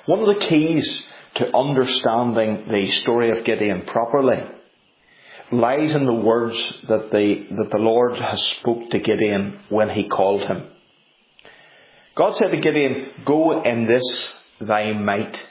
One of the keys to understanding the story of Gideon properly lies in the words that the Lord has spoke to Gideon when he called him. God said to Gideon, "Go in this thy might."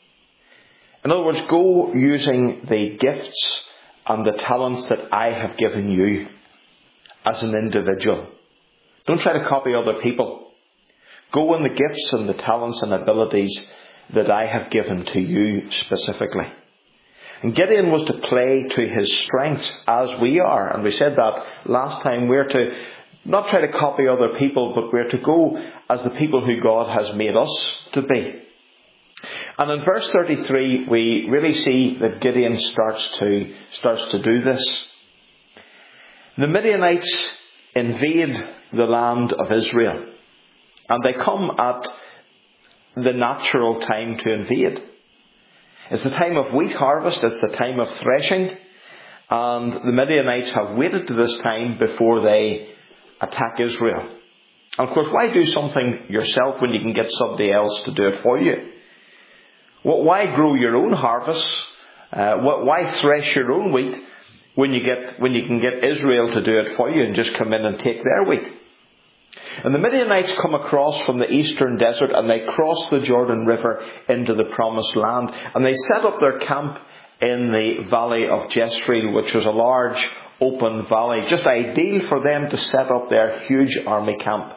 In other words, go using the gifts and the talents that I have given you as an individual. Don't try to copy other people. Go in the gifts and the talents and abilities that I have given to you specifically. And Gideon was to play to his strengths as we are. And we said that last time. We're to not try to copy other people, but we're to go as the people who God has made us to be. And in verse 33, we really see that Gideon starts to do this. The Midianites invade the land of Israel. And they come at the natural time to invade. It's the time of wheat harvest. It's the time of threshing. And the Midianites have waited to this time before they attack Israel. And of course, why do something yourself when you can get somebody else to do it for you? Well, why grow your own harvest? Why thresh your own wheat when you can get Israel to do it for you and just come in and take their wheat? And the Midianites come across from the eastern desert and they cross the Jordan River into the promised land. And they set up their camp in the valley of Jezreel, which was a large open valley, just ideal for them to set up their huge army camp.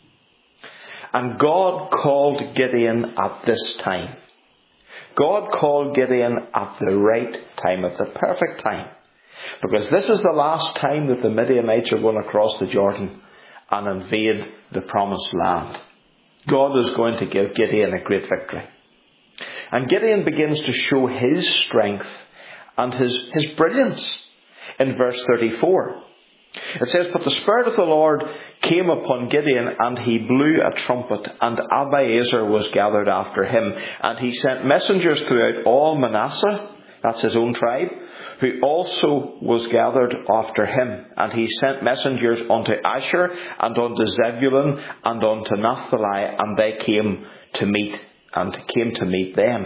And God called Gideon at this time. God called Gideon at the right time, at the perfect time. Because this is the last time that the Midianites are going to cross the Jordan and invade the promised land. God is going to give Gideon a great victory. And Gideon begins to show his strength and his brilliance in verse 34. It says, "But the Spirit of the Lord came upon Gideon, and he blew a trumpet, and Abiezer was gathered after him. And he sent messengers throughout all Manasseh," that's his own tribe, "who also was gathered after him. And he sent messengers unto Asher, and unto Zebulun, and unto Naphtali, and they came to meet them."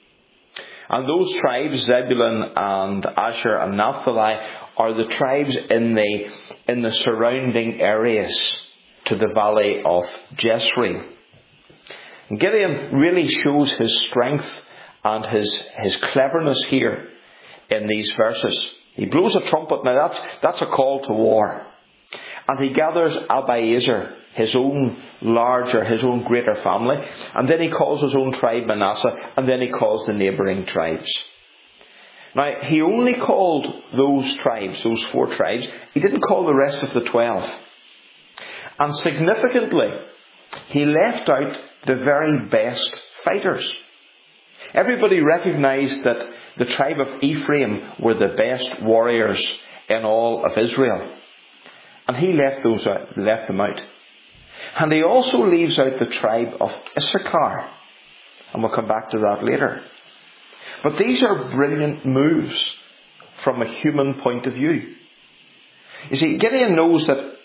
And those tribes, Zebulun and Asher and Naphtali, are the tribes in the surrounding areas to the valley of Jezreel. And Gideon really shows his strength and his cleverness here in these verses. He blows a trumpet. Now that's a call to war. And he gathers Abiezer, his own greater family. And then he calls his own tribe Manasseh. And then he calls the neighbouring tribes. Now, he only called those tribes, those 4 tribes. He didn't call the rest of the 12. And significantly, he left out the very best fighters. Everybody recognized that the tribe of Ephraim were the best warriors in all of Israel. And he left them out. And he also leaves out the tribe of Issachar. And we'll come back to that later. But these are brilliant moves from a human point of view. You see, Gideon knows that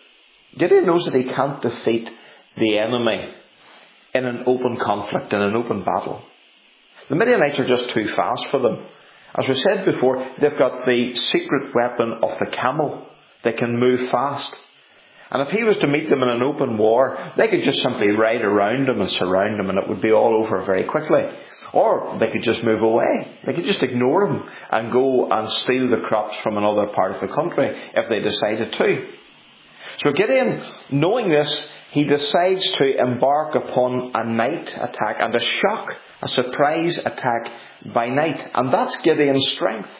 he can't defeat the enemy in an open conflict, in an open battle. The Midianites are just too fast for them. As we said before, they've got the secret weapon of the camel. They can move fast. And if he was to meet them in an open war, they could just simply ride around him and surround him, and it would be all over very quickly. Or they could just move away. They could just ignore him and go and steal the crops from another part of the country if they decided to. So Gideon, knowing this, he decides to embark upon a night attack and a surprise attack by night. And that's Gideon's strength.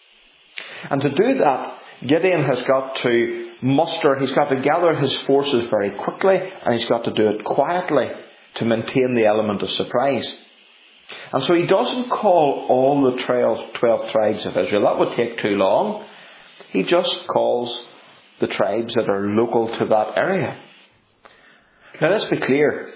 And to do that, Gideon has got to he's got to gather his forces very quickly, and he's got to do it quietly to maintain the element of surprise. And so he doesn't call all the 12 tribes of Israel. That would take too long. He just calls the tribes that are local to that area. Now let's be clear.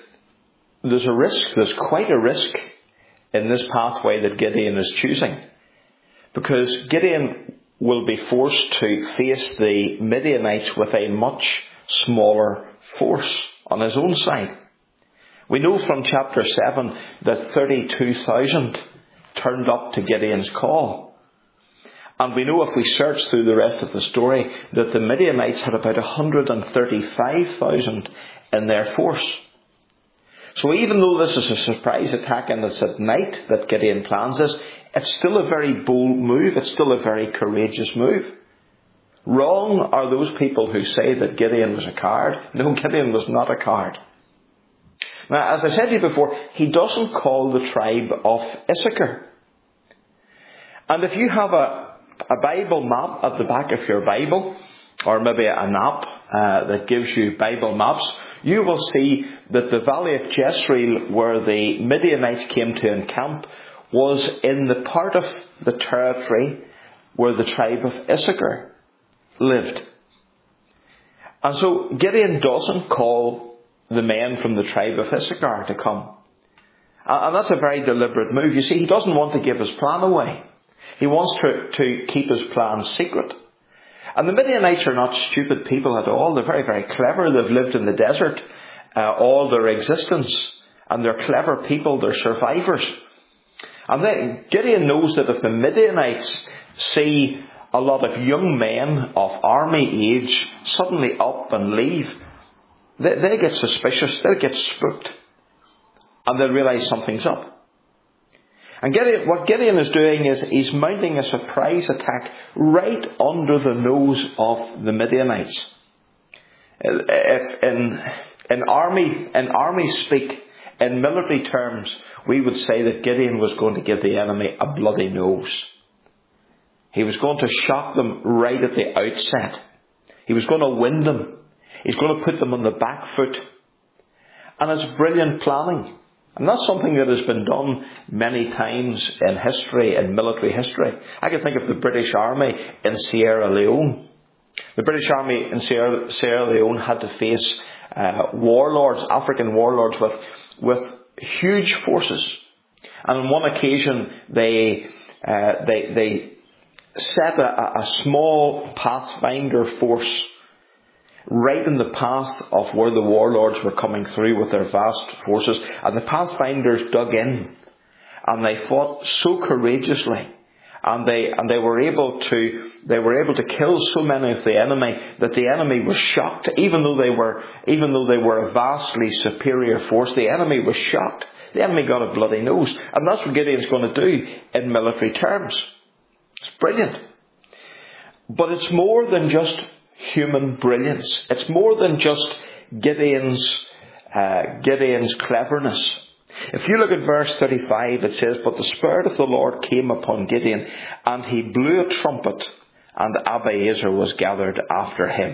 There's quite a risk in this pathway that Gideon is choosing. Because Gideon will be forced to face the Midianites with a much smaller force on his own side. We know from chapter 7 that 32,000 turned up to Gideon's call. And we know if we search through the rest of the story that the Midianites had about 135,000 in their force. So even though this is a surprise attack and it's at night that Gideon plans this, it's still a very bold move. It's still a very courageous move. Wrong are those people who say that Gideon was a coward. No, Gideon was not a coward. Now, as I said to you before, he doesn't call the tribe of Issachar. And if you have a Bible map at the back of your Bible, or maybe an app that gives you Bible maps, you will see that the valley of Jezreel, where the Midianites came to encamp, was in the part of the territory where the tribe of Issachar lived. And so Gideon doesn't call the men from the tribe of Issachar to come. And that's a very deliberate move. You see, he doesn't want to give his plan away. He wants to keep his plan secret. And the Midianites are not stupid people at all. They're very, very clever. They've lived in the desert all their existence. And they're clever people. They're survivors. And then Gideon knows that if the Midianites see a lot of young men of army age suddenly up and leave, they get suspicious. They'll get spooked. And they'll realise something's up. And what Gideon is doing is he's mounting a surprise attack right under the nose of the Midianites. If in army speak, in military terms, we would say that Gideon was going to give the enemy a bloody nose. He was going to shock them right at the outset. He was going to win them. He's going to put them on the back foot. And it's brilliant planning. And that's something that has been done many times in history, in military history. I can think of the British Army in Sierra Leone. The British Army in Sierra Leone had to face warlords, African warlords with huge forces. And on one occasion they set a small Pathfinder force right in the path of where the warlords were coming through with their vast forces. And the Pathfinders dug in. And they fought so courageously. And they were able to kill so many of the enemy that the enemy was shocked. Even though they were a vastly superior force, the enemy was shocked. The enemy got a bloody nose. And that's what Gideon's going to do in military terms. It's brilliant. But it's more than just human brilliance. It's more than just Gideon's cleverness. If you look at verse 35, it says, "But the Spirit of the Lord came upon Gideon, and he blew a trumpet, and Abiezer was gathered after him."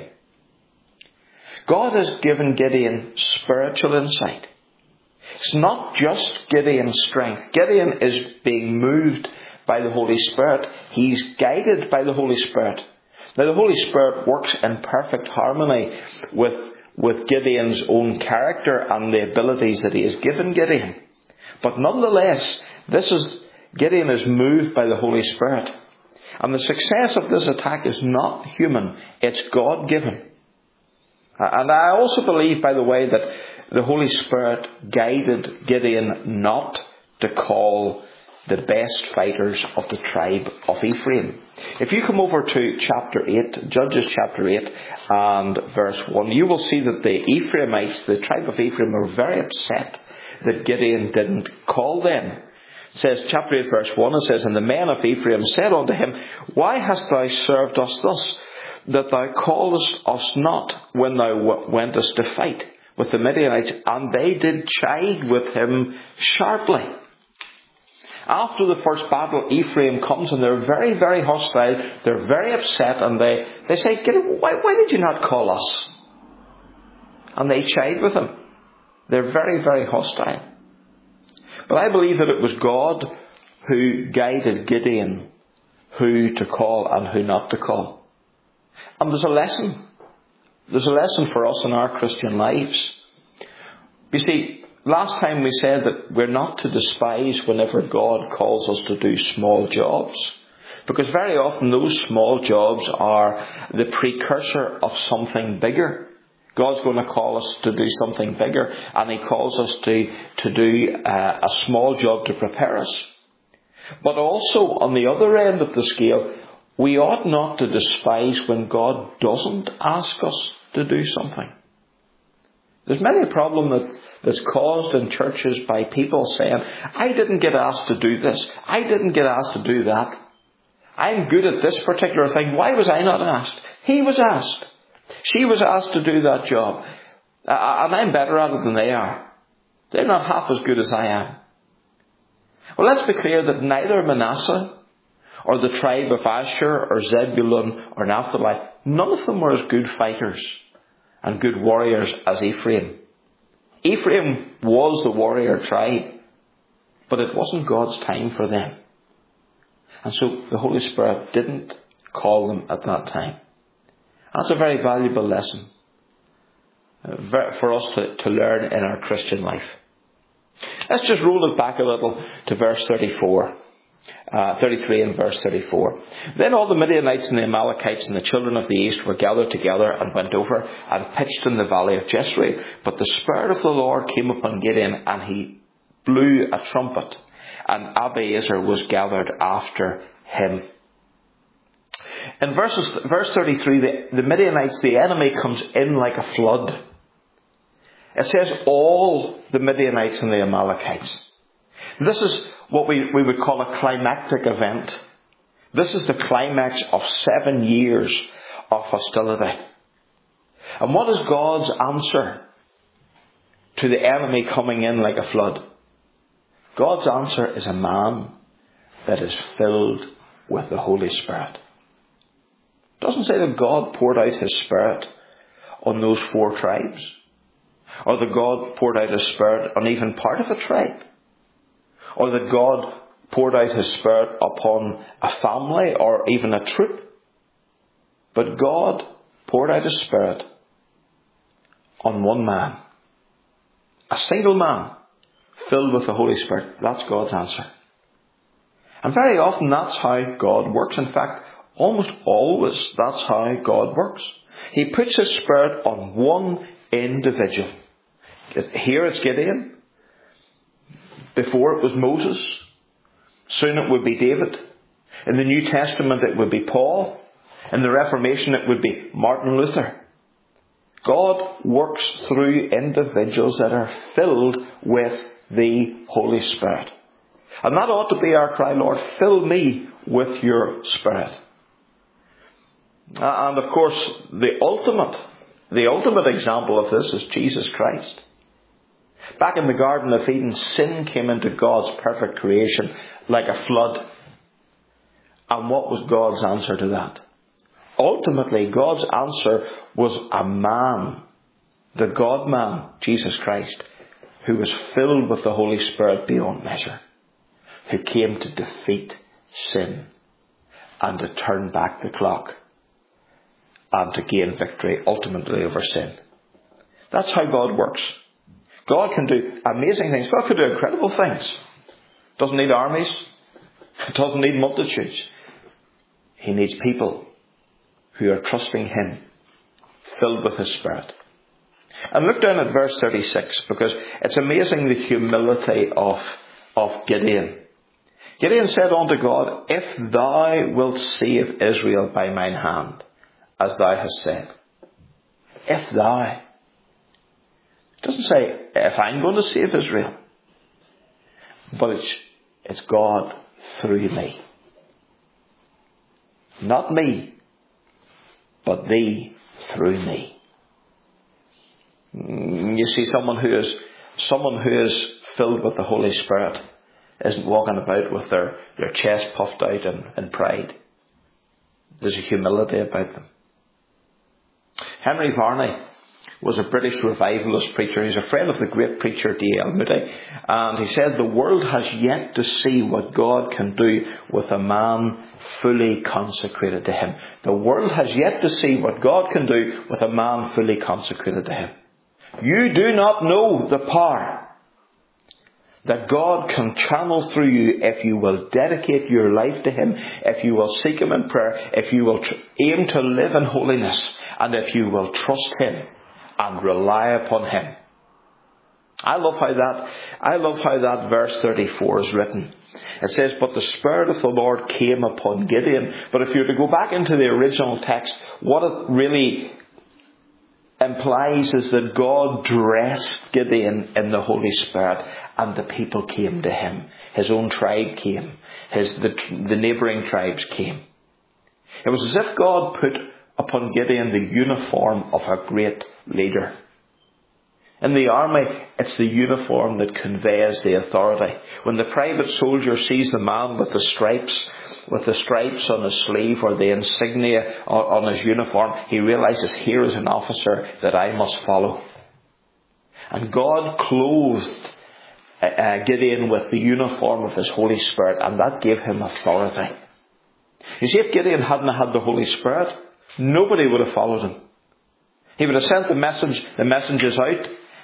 God has given Gideon spiritual insight. It's not just Gideon's strength. Gideon is being moved by the Holy Spirit. He's guided by the Holy Spirit. Now, the Holy Spirit works in perfect harmony with Gideon's own character and the abilities that he has given Gideon. But nonetheless, Gideon is moved by the Holy Spirit. And the success of this attack is not human, it's God-given. And I also believe, by the way, that the Holy Spirit guided Gideon not to call the best fighters of the tribe of Ephraim. If you come over to chapter 8, Judges chapter 8 and verse 1, you will see that the Ephraimites, the tribe of Ephraim, are very upset that Gideon didn't call them. It says, chapter 8 verse 1, it says, "And the men of Ephraim said unto him, Why hast thou served us thus, that thou callest us not when thou wentest to fight with the Midianites? And they did chide with him sharply." After the first battle, Ephraim comes and they're very, very hostile. They're very upset and they say, why did you not call us? And they chide with him. They're very, very hostile. But I believe that it was God who guided Gideon who to call and who not to call. And there's a lesson. There's a lesson for us in our Christian lives. You see, last time we said that we're not to despise whenever God calls us to do small jobs. Because very often those small jobs are the precursor of something bigger. God's going to call us to do something bigger, and He calls us to do a small job to prepare us. But also, on the other end of the scale, we ought not to despise when God doesn't ask us to do something. There's many a problem that's caused in churches by people saying, I didn't get asked to do this. I didn't get asked to do that. I'm good at this particular thing. Why was I not asked? He was asked. She was asked to do that job. And I'm better at it than they are. They're not half as good as I am. Well, let's be clear that neither Manasseh or the tribe of Asher or Zebulun or Naphtali, none of them were as good fighters and good warriors as Ephraim. Ephraim was the warrior tribe, but it wasn't God's time for them. And so the Holy Spirit didn't call them at that time. That's a very valuable lesson for us to learn in our Christian life. Let's just roll it back a little to verse 33 and verse 34. Then all the Midianites and the Amalekites and the children of the east were gathered together and went over and pitched in the valley of Jezreel. But the Spirit of the Lord came upon Gideon, and he blew a trumpet, and Abiezer was gathered after him. In verse 33, the Midianites, the enemy, comes in like a flood. It says all the Midianites and the Amalekites. This is what we would call a climactic event. This is the climax of 7 years of hostility. And what is God's answer to the enemy coming in like a flood? God's answer is a man that is filled with the Holy Spirit. It doesn't say that God poured out His Spirit on those 4 tribes, or that God poured out His Spirit on even part of a tribe, or that God poured out His Spirit upon a family or even a troop. But God poured out His Spirit on one man. A single man filled with the Holy Spirit. That's God's answer. And very often that's how God works. In fact, almost always that's how God works. He puts His Spirit on one individual. Here it's Gideon. Before it was Moses. Soon it would be David. In the New Testament it would be Paul. In the Reformation it would be Martin Luther. God works through individuals that are filled with the Holy Spirit. And that ought to be our cry, Lord, fill me with your Spirit. And of course, the ultimate example of this is Jesus Christ. Back in the Garden of Eden, sin came into God's perfect creation like a flood. And what was God's answer to that? Ultimately, God's answer was a man, the God-man, Jesus Christ, who was filled with the Holy Spirit beyond measure, who came to defeat sin and to turn back the clock and to gain victory ultimately over sin. That's how God works. God can do amazing things. God can do incredible things. Doesn't need armies. Doesn't need multitudes. He needs people who are trusting Him, filled with His Spirit. And look down at verse 36, because it's amazing the humility of Gideon. Gideon said unto God, if thou wilt save Israel by mine hand, as thou hast said. If thou. It doesn't say, if I'm going to save Israel. But it's God through me. Not me, but thee through me. You see, someone who is filled with the Holy Spirit isn't walking about with their chest puffed out in pride. There's a humility about them. Henry Varney was a British revivalist preacher. He's a friend of the great preacher D.L. Moody. And he said, the world has yet to see what God can do with a man fully consecrated to Him. The world has yet to see what God can do with a man fully consecrated to Him. You do not know the power that God can channel through you if you will dedicate your life to Him, if you will seek Him in prayer, if you will aim to live in holiness, and if you will trust Him and rely upon him. I love how that verse 34 is written. It says, but the Spirit of the Lord came upon Gideon. But if you were to go back into the original text, what it really implies is that God dressed Gideon in the Holy Spirit, and the people came to him. His own tribe came. The neighbouring tribes came. It was as if God put upon Gideon the uniform of a great leader. In the army, it's the uniform that conveys the authority. When the private soldier sees the man with the stripes on his sleeve or the insignia on his uniform, he realises, here is an officer that I must follow. And God clothed Gideon with the uniform of his Holy Spirit, and that gave him authority. You see, if Gideon hadn't had the Holy Spirit, nobody would have followed him. He would have sent the messages out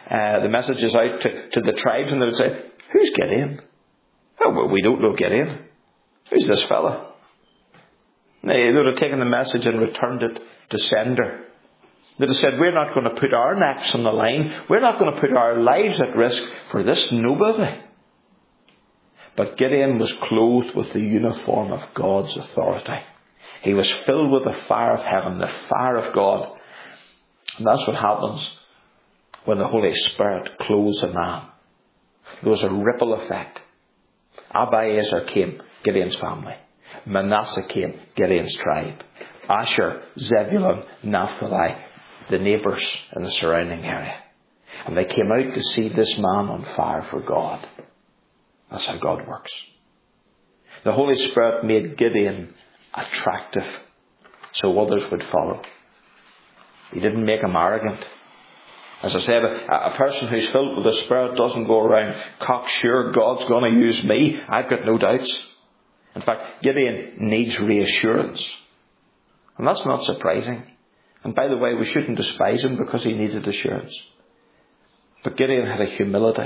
to the tribes, and they would say, who's Gideon? Oh, well, we don't know Gideon. Who's this fella? They would have taken the message and returned it to sender. They'd have said, we're not going to put our necks on the line. We're not going to put our lives at risk for this nobody. But Gideon was clothed with the uniform of God's authority. He was filled with the fire of heaven, the fire of God. And that's what happens when the Holy Spirit clothes a man. There was a ripple effect. Abiezer came, Gideon's family. Manasseh came, Gideon's tribe. Asher, Zebulun, Naphtali, the neighbours in the surrounding area. And they came out to see this man on fire for God. That's how God works. The Holy Spirit made Gideon attractive so others would follow. He didn't make him arrogant. As I said, a person who's filled with the Spirit doesn't go around cocksure, God's going to use me. I've got no doubts. In fact, Gideon needs reassurance. And that's not surprising. And by the way, we shouldn't despise him because he needed assurance. But Gideon had a humility.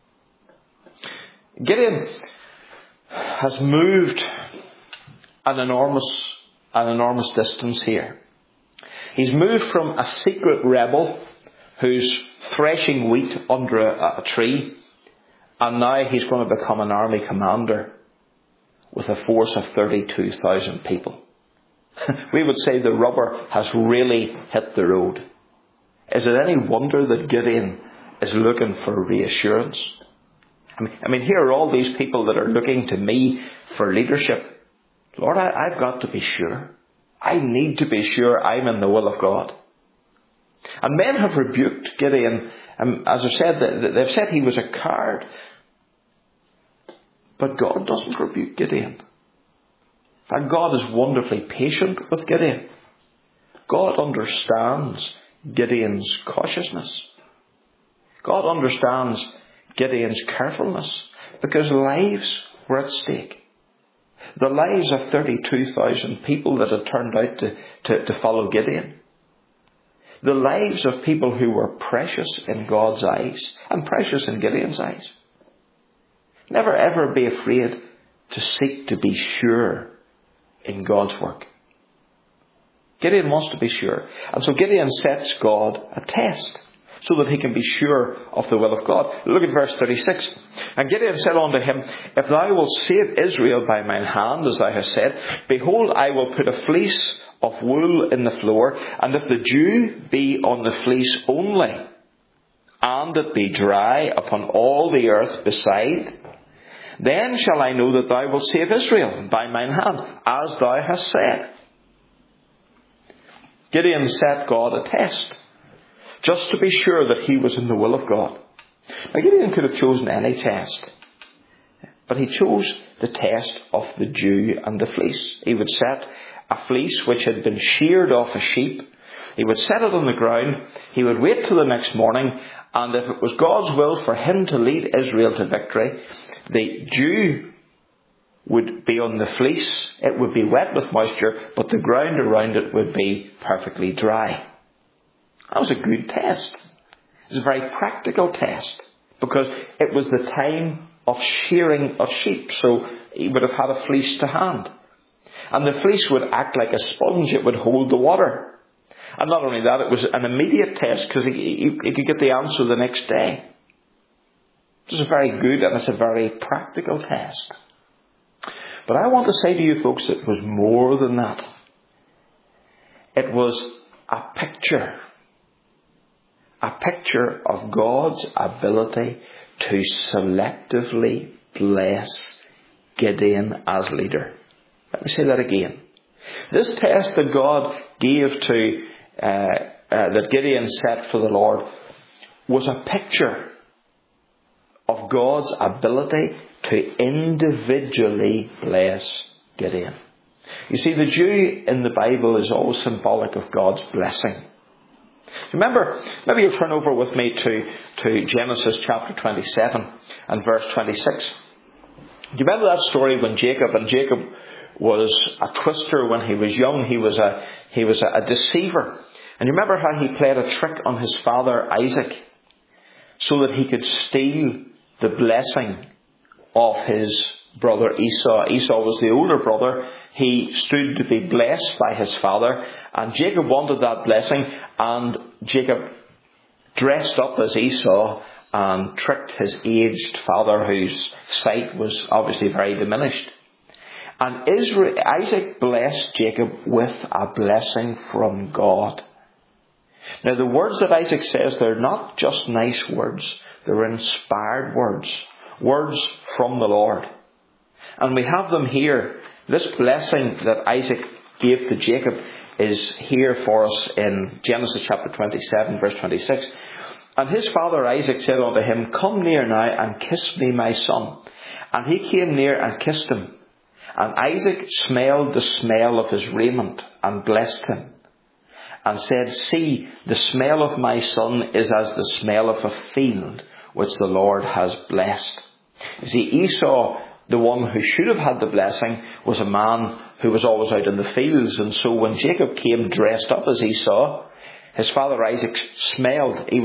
Gideon has moved an enormous distance here. He's moved from a secret rebel who's threshing wheat under a tree, and now he's going to become an army commander with a force of 32,000 people. We would say the rubber has really hit the road. Is it any wonder that Gideon is looking for reassurance? I mean, here are all these people that are looking to me for leadership. Lord, I've got to be sure. I need to be sure I'm in the will of God. And men have rebuked Gideon. As I've said, they've said he was a coward. But God doesn't rebuke Gideon. In fact, God is wonderfully patient with Gideon. God understands Gideon's cautiousness. God understands Gideon's carefulness, because lives were at stake. The lives of 32,000 people that had turned out to follow Gideon. The lives of people who were precious in God's eyes and precious in Gideon's eyes. Never ever be afraid to seek to be sure in God's work. Gideon wants to be sure. And so Gideon sets God a test so that he can be sure of the will of God. Look at verse 36. And Gideon said unto him, if thou wilt save Israel by mine hand, as thou hast said, behold, I will put a fleece of wool in the floor, and if the dew be on the fleece only, and it be dry upon all the earth beside, then shall I know that thou wilt save Israel by mine hand, as thou hast said. Gideon set God a test, just to be sure that he was in the will of God. Now, Gideon could have chosen any test, but he chose the test of the dew and the fleece. He would set a fleece which had been sheared off a sheep. He would set it on the ground. He would wait till the next morning, and if it was God's will for him to lead Israel to victory, the dew would be on the fleece. It would be wet with moisture, but the ground around it would be perfectly dry. That was a good test. It was a very practical test, because it was the time of shearing of sheep, so he would have had a fleece to hand. And the fleece would act like a sponge. It would hold the water. And not only that, it was an immediate test because he could get the answer the next day. It was a very good and it's a very practical test. But I want to say to you folks, it was more than that. It was a picture of God's ability to selectively bless Gideon as leader. Let me say that again. This test that God gave to, that Gideon set for the Lord, was a picture of God's ability to individually bless Gideon. You see, the Jew in the Bible is always symbolic of God's blessing. Remember, maybe you turn over with me to Genesis chapter 27 and verse 26. Do you remember that story when Jacob was a twister when he was young? He was a deceiver. And you remember how he played a trick on his father Isaac so that he could steal the blessing of his brother Esau. Esau was the older brother. He stood to be blessed by his father, and Jacob wanted that blessing, and Jacob dressed up as Esau and tricked his aged father, whose sight was obviously very diminished. And Isaac blessed Jacob with a blessing from God. Now the words that Isaac says, they're not just nice words, they're inspired words. Words from the Lord. And we have them here. This blessing that Isaac gave to Jacob is here for us in Genesis chapter 27 verse 26. And his father Isaac said unto him, Come near now and kiss me, my son. And he came near and kissed him. And Isaac smelled the smell of his raiment and blessed him. And said, See, the smell of my son is as the smell of a field which the Lord has blessed. You see, Esau, the one who should have had the blessing, was a man who was always out in the fields. And so when Jacob came dressed up as Esau, his father Isaac smelled. He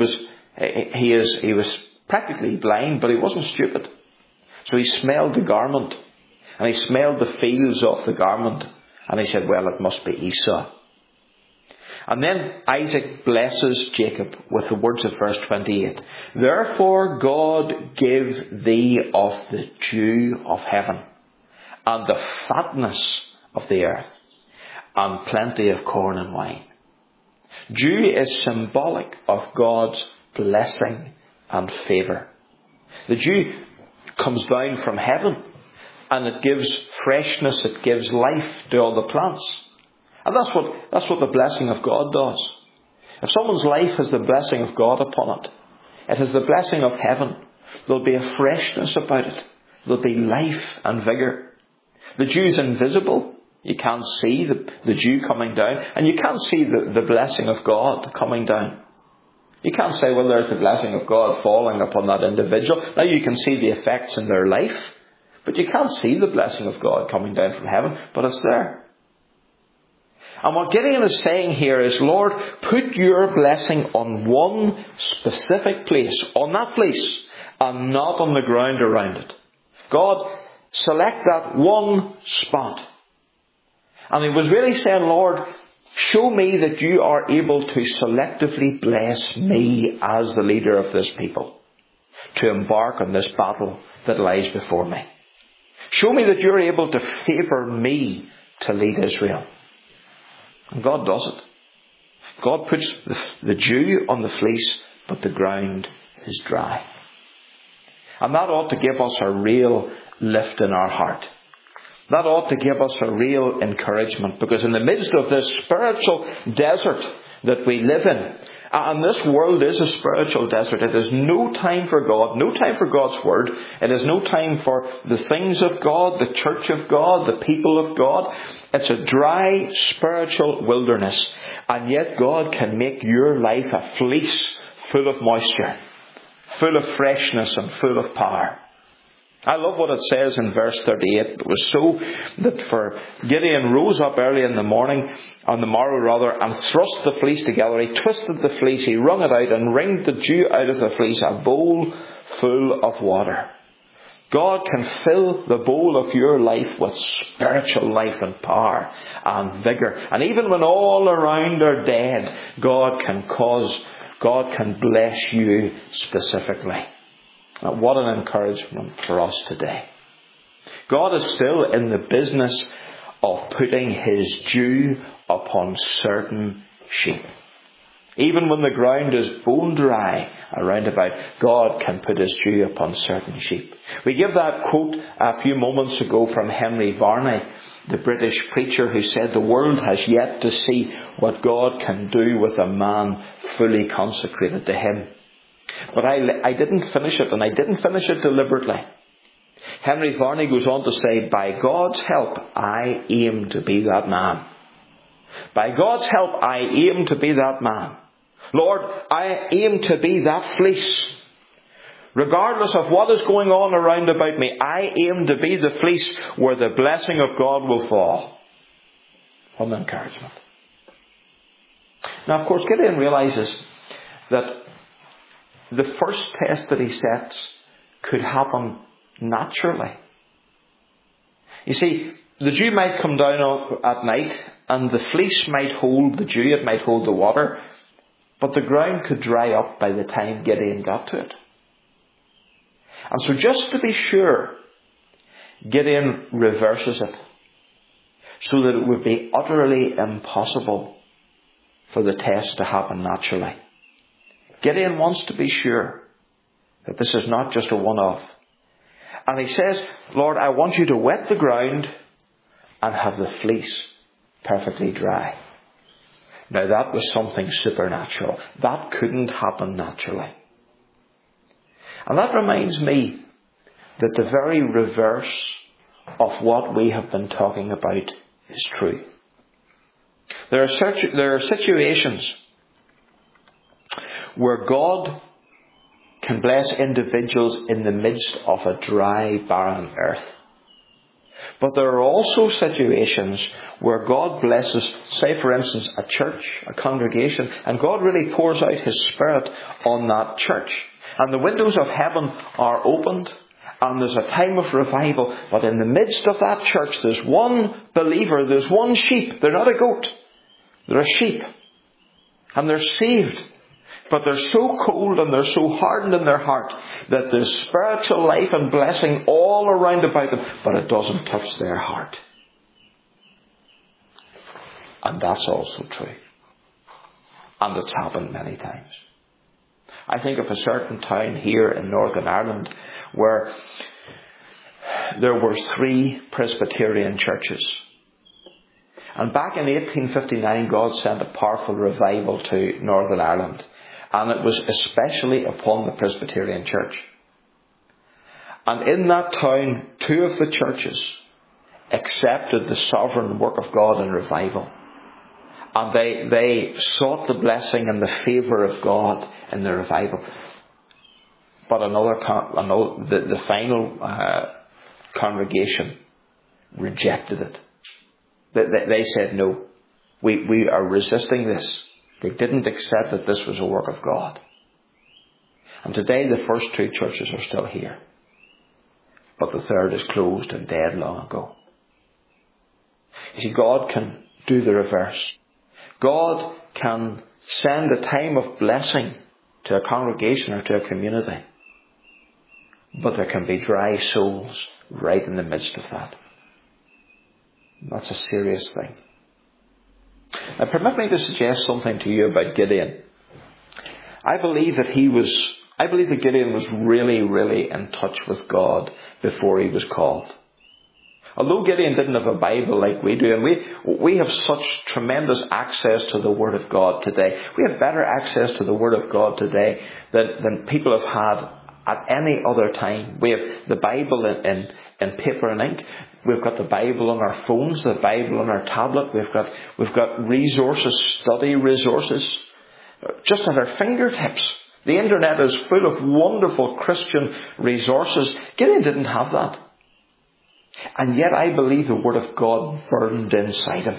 was practically blind, but he wasn't stupid. So he smelled the garment, and he smelled the fields of the garment, and he said, well, it must be Esau. And then Isaac blesses Jacob with the words of verse 28. Therefore God give thee of the dew of heaven, and the fatness of the earth, and plenty of corn and wine. Dew is symbolic of God's blessing and favour. The dew comes down from heaven, and it gives freshness, it gives life to all the plants. And that's what the blessing of God does. If someone's life has the blessing of God upon it, it has the blessing of heaven. There'll be a freshness about it. There'll be life and vigour. The dew's invisible. You can't see the dew coming down. And you can't see the blessing of God coming down. You can't say, well, there's the blessing of God falling upon that individual. Now you can see the effects in their life. But you can't see the blessing of God coming down from heaven. But it's there. And what Gideon is saying here is, Lord, put your blessing on one specific place, on that place, and not on the ground around it. God, select that one spot. And he was really saying, Lord, show me that you are able to selectively bless me as the leader of this people, to embark on this battle that lies before me. Show me that you're able to favour me to lead Israel. And God does it. God puts the dew on the fleece, but the ground is dry. And that ought to give us a real lift in our heart. That ought to give us a real encouragement, because in the midst of this spiritual desert that we live in, and this world is a spiritual desert. It is no time for God, no time for God's Word. It is no time for the things of God, the church of God, the people of God. It's a dry spiritual wilderness. And yet God can make your life a fleece full of moisture, full of freshness and full of power. I love what it says in verse 38. It was so that for Gideon rose up early in the morning, on the morrow rather, and thrust the fleece together. He twisted the fleece, he wrung it out, and wringed the dew out of the fleece, a bowl full of water. God can fill the bowl of your life with spiritual life and power and vigour. And even when all around are dead, God can bless you specifically. And what an encouragement for us today. God is still in the business of putting His dew upon certain sheep. Even when the ground is bone dry around about, God can put His dew upon certain sheep. We give that quote a few moments ago from Henry Varney, the British preacher, who said the world has yet to see what God can do with a man fully consecrated to Him. But I didn't finish it, and I didn't finish it deliberately. Henry Varney goes on to say, by God's help, I aim to be that man. By God's help, I aim to be that man. Lord, I aim to be that fleece. Regardless of what is going on around about me, I aim to be the fleece where the blessing of God will fall. What an encouragement. Now, of course, Gideon realises that the first test that he sets could happen naturally. You see, the dew might come down at night, and the fleece might hold the dew, it might hold the water, but the ground could dry up by the time Gideon got to it. And so just to be sure, Gideon reverses it, so that it would be utterly impossible for the test to happen naturally. Gideon wants to be sure that this is not just a one-off. And he says, Lord, I want you to wet the ground and have the fleece perfectly dry. Now that was something supernatural. That couldn't happen naturally. And that reminds me that the very reverse of what we have been talking about is true. There are situations where God can bless individuals in the midst of a dry, barren earth. But there are also situations where God blesses, say for instance, a church, a congregation, and God really pours out His Spirit on that church. And the windows of heaven are opened, and there's a time of revival. But in the midst of that church, there's one believer, there's one sheep. They're not a goat. They're a sheep. And they're saved. But they're so cold and they're so hardened in their heart that there's spiritual life and blessing all around about them, but it doesn't touch their heart. And that's also true. And it's happened many times. I think of a certain town here in Northern Ireland where there were 3 Presbyterian churches. And back in 1859, God sent a powerful revival to Northern Ireland. And it was especially upon the Presbyterian church. And in that town, 2 of the churches accepted the sovereign work of God in revival. And they sought the blessing and the favour of God in the revival. But the final congregation rejected it. They said, no, we are resisting this. They didn't accept that this was a work of God. And today the first 2 churches are still here. But the third is closed and dead long ago. You see, God can do the reverse. God can send a time of blessing to a congregation or to a community. But there can be dry souls right in the midst of that. That's a serious thing. Now, permit me to suggest something to you about Gideon. I believe that Gideon was really, really in touch with God before he was called. Although Gideon didn't have a Bible like we do, and we have such tremendous access to the Word of God today. We have better access to the Word of God today than people have had at any other time. We have the Bible in paper and ink. We've got the Bible on our phones, the Bible on our tablet. We've got resources, study resources, just at our fingertips. The internet is full of wonderful Christian resources. Gideon didn't have that. And yet I believe the Word of God burned inside him.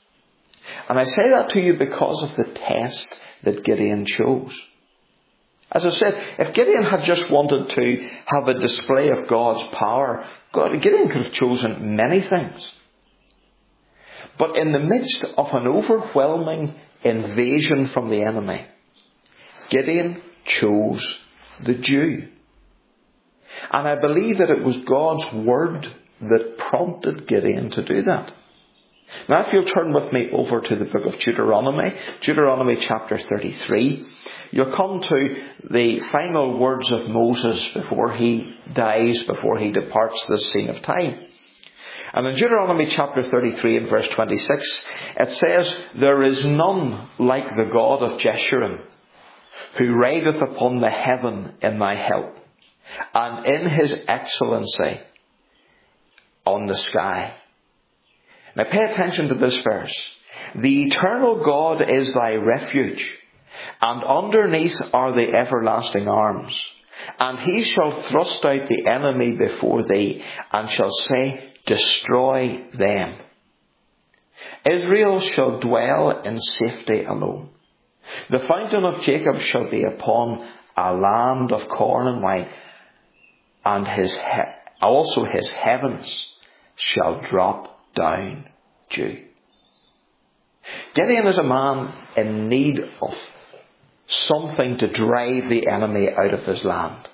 And I say that to you because of the test that Gideon chose. As I said, if Gideon had just wanted to have a display of God's power, Gideon could have chosen many things. But in the midst of an overwhelming invasion from the enemy, Gideon chose the Jew. And I believe that it was God's word that prompted Gideon to do that. Now if you'll turn with me over to the book of Deuteronomy chapter 33, you'll come to the final words of Moses before he dies, before he departs this scene of time. And in Deuteronomy chapter 33 and verse 26, it says, "There is none like the God of Jeshurun, who rideth upon the heaven in thy help, and in his excellency on the sky." Now pay attention to this verse. "The eternal God is thy refuge, and underneath are the everlasting arms. And he shall thrust out the enemy before thee, and shall say, Destroy them. Israel shall dwell in safety alone. The fountain of Jacob shall be upon a land of corn and wine, and also his heavens shall drop down dew." Gideon is a man in need of something to drive the enemy out of his land.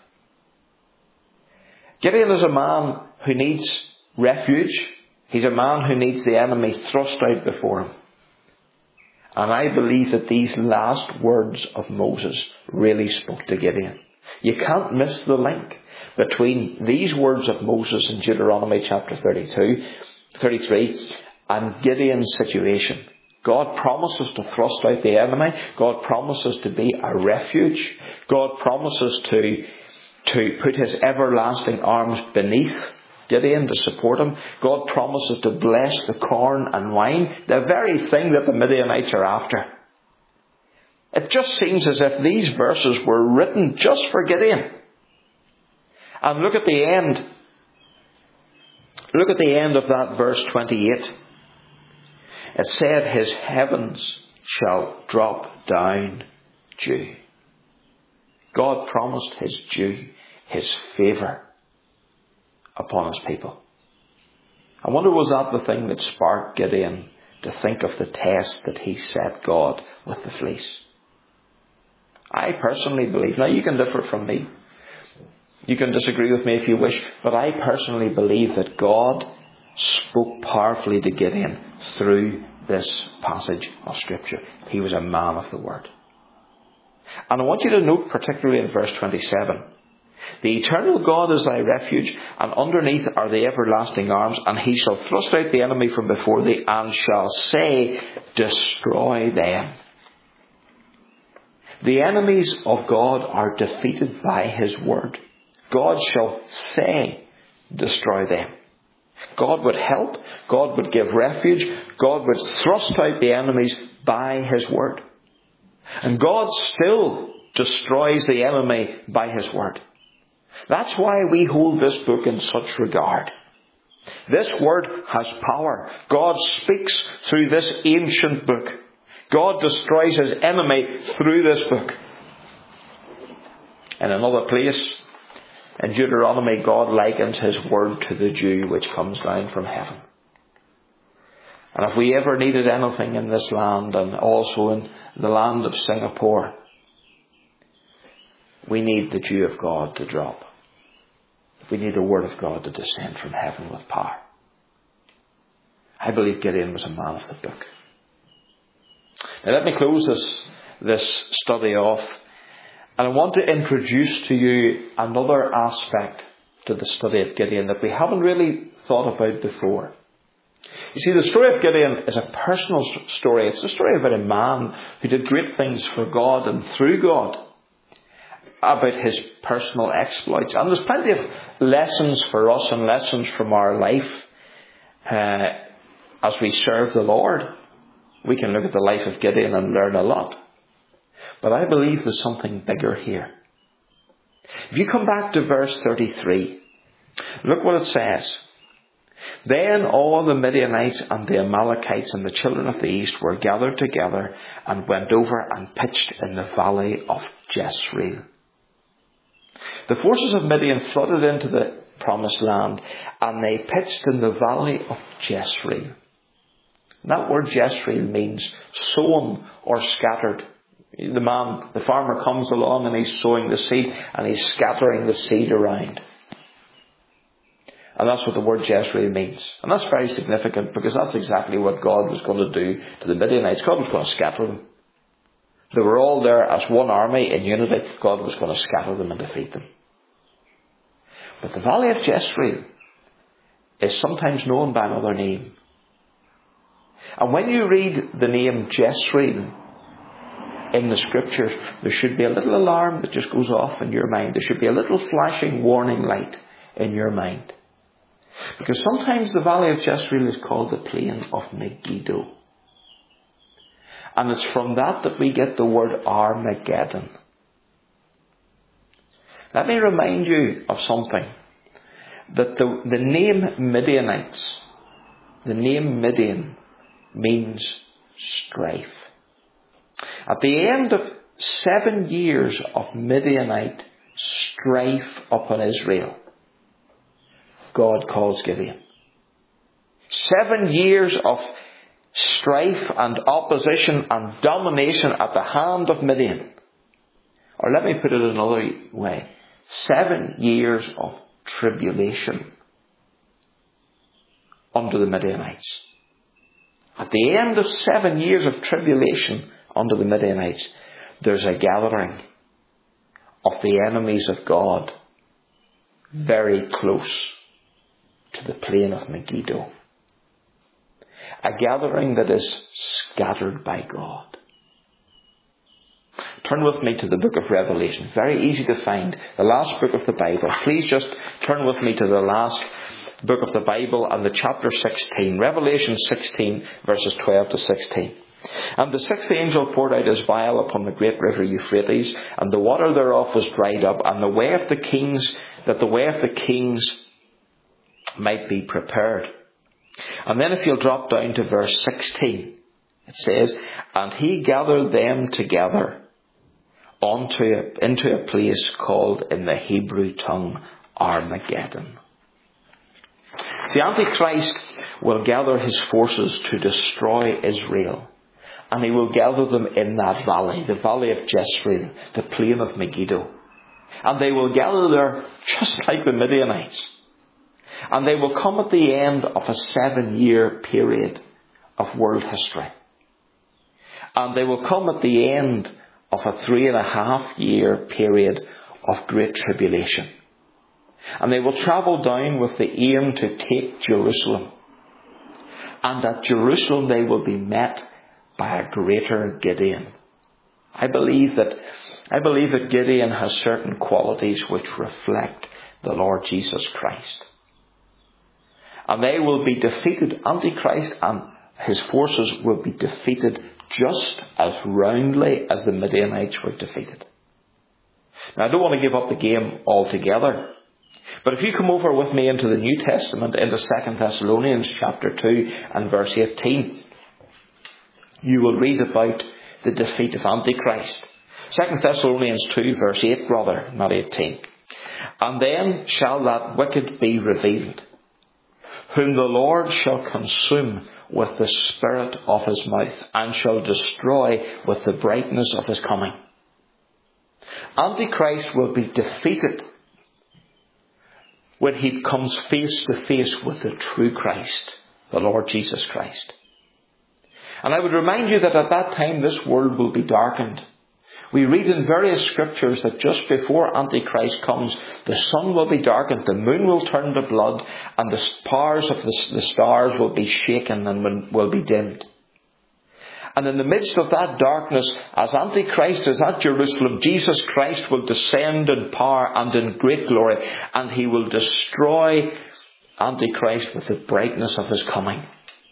Gideon is a man who needs refuge. He's a man who needs the enemy thrust out before him. And I believe that these last words of Moses really spoke to Gideon. You can't miss the link between these words of Moses in Deuteronomy chapter 33 and Gideon's situation. God promises to thrust out the enemy. God promises to be a refuge. God promises to put his everlasting arms beneath Gideon to support him. God promises to bless the corn and wine, the very thing that the Midianites are after. It just seems as if these verses were written just for Gideon. And look at the end. Look at the end of that verse 28. It said, "His heavens shall drop down dew." God promised his dew, his favour upon his people. I wonder, was that the thing that sparked Gideon to think of the test that he set God with the fleece? I personally believe, now you can differ from me, you can disagree with me if you wish, but I personally believe that God spoke powerfully to Gideon through this passage of Scripture. He was a man of the word. And I want you to note particularly in verse 27, "The eternal God is thy refuge, and underneath are the everlasting arms, and he shall thrust out the enemy from before thee, and shall say, Destroy them." The enemies of God are defeated by his word. God shall say, Destroy them. God would help. God would give refuge. God would thrust out the enemies by his word. And God still destroys the enemy by his word. That's why we hold this book in such regard. This word has power. God speaks through this ancient book. God destroys his enemy through this book. In another place, in Deuteronomy, God likens his word to the dew which comes down from heaven. And if we ever needed anything in this land, and also in the land of Singapore, we need the dew of God to drop. We need the word of God to descend from heaven with power. I believe Gideon was a man of the book. Now let me close this study off. And I want to introduce to you another aspect to the study of Gideon that we haven't really thought about before. You see, the story of Gideon is a personal story. It's a story about a man who did great things for God and through God, about his personal exploits. And there's plenty of lessons for us and lessons from our life as we serve the Lord. We can look at the life of Gideon and learn a lot. But I believe there's something bigger here. If you come back to verse 33, look what it says. "Then all the Midianites and the Amalekites and the children of the east were gathered together and went over and pitched in the valley of Jezreel." The forces of Midian flooded into the promised land, and they pitched in the valley of Jezreel. And that word Jezreel means sown or scattered. The farmer comes along and he's sowing the seed and he's scattering the seed around. And that's what the word Jezreel means. And that's very significant, because that's exactly what God was going to do to the Midianites. God was going to scatter them. They were all there as one army in unity. God was going to scatter them and defeat them. But the valley of Jezreel is sometimes known by another name. And when you read the name Jezreel in the scriptures, there should be a little alarm that just goes off in your mind. There should be a little flashing warning light in your mind. Because sometimes the valley of Jezreel is called the plain of Megiddo. And it's from that we get the word Armageddon. Let me remind you of something. That the name Midianites, the name Midian, means strife. At the end of 7 years of Midianite strife upon Israel, God calls Gideon. 7 years of strife and opposition and domination at the hand of Midian. Or let me put it another way. 7 years of tribulation under the Midianites. At the end of 7 years of tribulation under the Midianites, there's a gathering of the enemies of God very close to the plain of Megiddo. A gathering that is scattered by God. Turn with me to the book of Revelation. Very easy to find. The last book of the Bible. Please just turn with me to the last book of the Bible and the chapter 16. Revelation 16 verses 12 to 16. And the sixth angel poured out his vial upon the great river Euphrates, and the water thereof was dried up, and the way of the kings might be prepared. And then if you'll drop down to verse 16, it says, and he gathered them together into a place called in the Hebrew tongue Armageddon. See, Antichrist will gather his forces to destroy Israel. And he will gather them in that valley, the valley of Jezreel, the plain of Megiddo. And they will gather there just like the Midianites. And they will come at the end of a 7-year period of world history. And they will come at the end of a 3.5-year period of great tribulation. And they will travel down with the aim to take Jerusalem. And at Jerusalem they will be met by a greater Gideon. I believe that Gideon has certain qualities which reflect the Lord Jesus Christ. And they will be defeated. Antichrist and his forces will be defeated just as roundly as the Midianites were defeated. Now, I don't want to give up the game altogether. But if you come over with me into the New Testament, into 2 Thessalonians chapter 2 and verse 18, you will read about the defeat of Antichrist. 2 Thessalonians 2 verse 8 rather, not 18. And then shall that wicked be revealed, whom the Lord shall consume with the spirit of his mouth, and shall destroy with the brightness of his coming. Antichrist will be defeated when he comes face to face with the true Christ, the Lord Jesus Christ. And I would remind you that at that time this world will be darkened. We read in various scriptures that just before Antichrist comes, the sun will be darkened, the moon will turn to blood, and the powers of the stars will be shaken and will be dimmed. And in the midst of that darkness, as Antichrist is at Jerusalem, Jesus Christ will descend in power and in great glory, and he will destroy Antichrist with the brightness of his coming.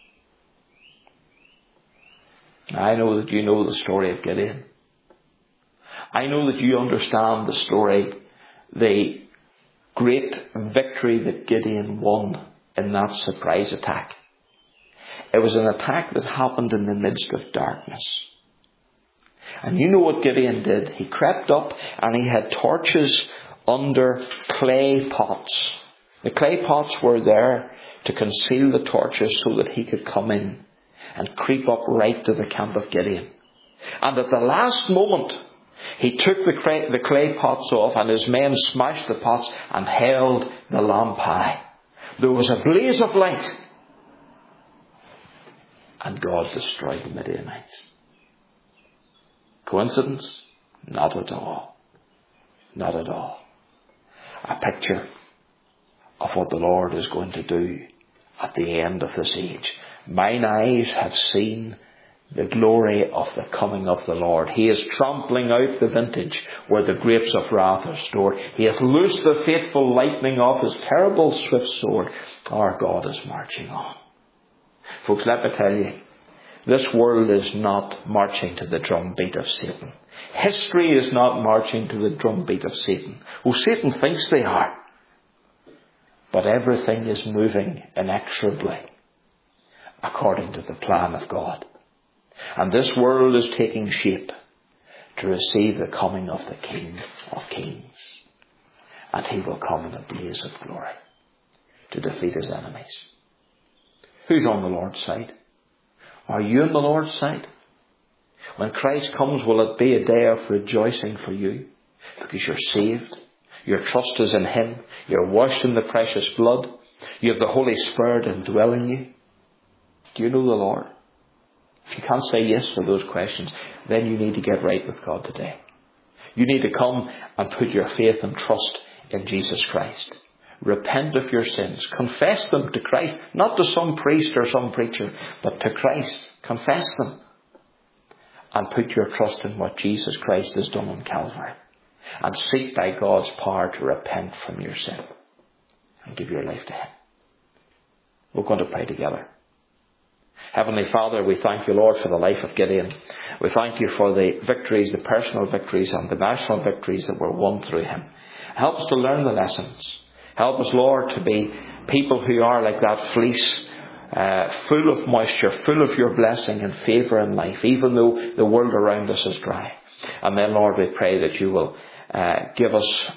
I know that you know the story of Gideon. I know that you understand the story, the great victory that Gideon won in that surprise attack. It was an attack that happened in the midst of darkness. And you know what Gideon did. He crept up and he had torches under clay pots. The clay pots were there to conceal the torches so that he could come in and creep up right to the camp of Gideon. And at the last moment, he took the clay pots off, and his men smashed the pots and held the lamp high. There was a blaze of light, and God destroyed the Midianites. Coincidence? Not at all. Not at all. A picture of what the Lord is going to do at the end of this age. Mine eyes have seen the glory of the coming of the Lord. He is trampling out the vintage where the grapes of wrath are stored. He hath loosed the fateful lightning of his terrible swift sword. Our God is marching on. Folks, let me tell you, this world is not marching to the drumbeat of Satan. History is not marching to the drumbeat of Satan. Oh, Satan thinks they are. But everything is moving inexorably according to the plan of God. And this world is taking shape to receive the coming of the King of Kings. And he will come in a blaze of glory to defeat his enemies. Who's on the Lord's side? Are you on the Lord's side? When Christ comes, will it be a day of rejoicing for you? Because you're saved. Your trust is in him. You're washed in the precious blood. You have the Holy Spirit indwelling you. Do you know the Lord? If you can't say yes to those questions, then you need to get right with God today. You need to come and put your faith and trust in Jesus Christ. Repent of your sins. Confess them to Christ. Not to some priest or some preacher, but to Christ. Confess them. And put your trust in what Jesus Christ has done on Calvary. And seek by God's power to repent from your sin. And give your life to him. We're going to pray together. Heavenly Father, we thank you, Lord, for the life of Gideon. We thank you for the victories, the personal victories and the national victories that were won through him. Help us to learn the lessons. Help us, Lord, to be people who are like that fleece, full of moisture, full of your blessing and favour in life, even though the world around us is dry. And then, Lord, we pray that you will give us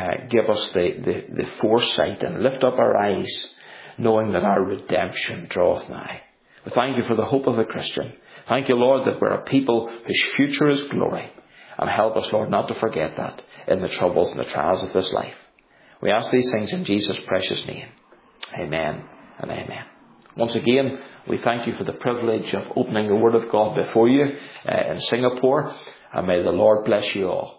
the foresight and lift up our eyes, knowing that our redemption draweth nigh. We thank you for the hope of the Christian. Thank you, Lord, that we're a people whose future is glory. And help us, Lord, not to forget that in the troubles and the trials of this life. We ask these things in Jesus' precious name. Amen and amen. Once again, we thank you for the privilege of opening the Word of God before you in Singapore. And may the Lord bless you all.